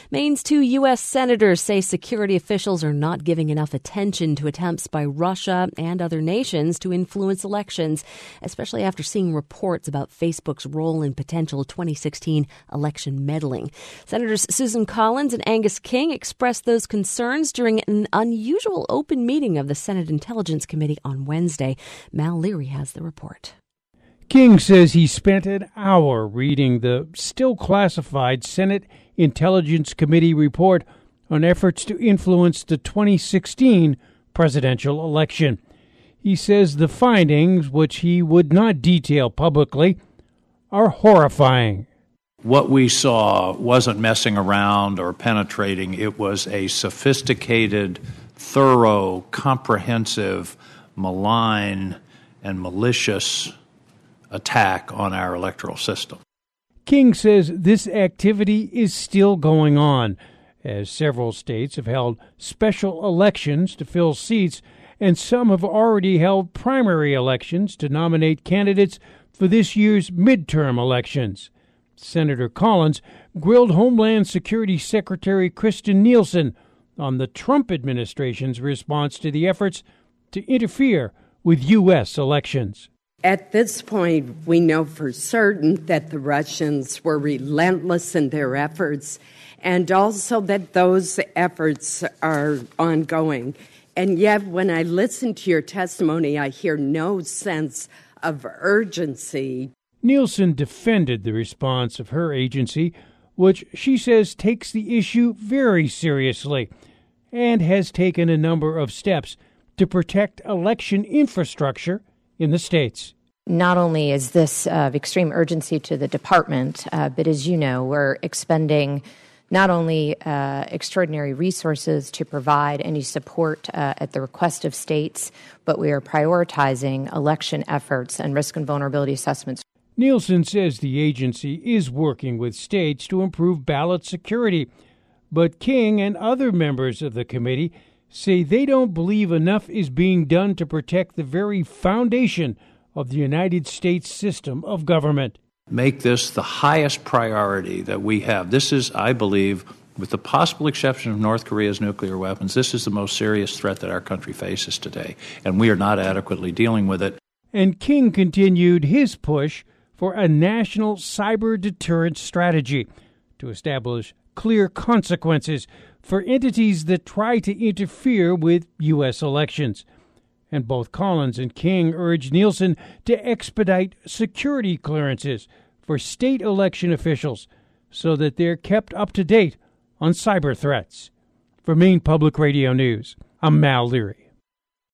Maine's 2 U.S. senators say security officials are not giving enough attention to attempts by Russia and other nations to influence elections, especially after seeing reports about Facebook's role in potential 2016 election meddling. Senators Susan Collins and Angus King expressed those concerns during an unusual open meeting of the Senate Intelligence Committee on Wednesday. Mal Leary has the report. King says he spent an hour reading the still classified Senate Intelligence Committee report on efforts to influence the 2016 presidential election. He says the findings, which he would not detail publicly, are horrifying. What we saw wasn't messing around or penetrating. It was a sophisticated, thorough, comprehensive, malign, and malicious attack on our electoral system. King says this activity is still going on, as several states have held special elections to fill seats, and some have already held primary elections to nominate candidates for this year's midterm elections. Senator Collins grilled Homeland Security Secretary Kristen Nielsen on the Trump administration's response to the efforts to interfere with U.S. elections. At this point, we know for certain that the Russians were relentless in their efforts, and also that those efforts are ongoing. And yet, when I listen to your testimony, I hear no sense of urgency. Nielsen defended the response of her agency, which she says takes the issue very seriously and has taken a number of steps to protect election infrastructure in the states. Not only is this of extreme urgency to the department, but as you know, we're expending not only extraordinary resources to provide any support at the request of states, but we are prioritizing election efforts and risk and vulnerability assessments. Nielsen says the agency is working with states to improve ballot security, but King and other members of the committee say they don't believe enough is being done to protect the very foundation of the United States system of government. Make this the highest priority that we have. This is, I believe, with the possible exception of North Korea's nuclear weapons, this is the most serious threat that our country faces today, and we are not adequately dealing with it. And King continued his push for a national cyber deterrence strategy to establish clear consequences for entities that try to interfere with U.S. elections. And both Collins and King urged Nielsen to expedite security clearances for state election officials so that they're kept up to date on cyber threats. For Maine Public Radio News, I'm Mal Leary.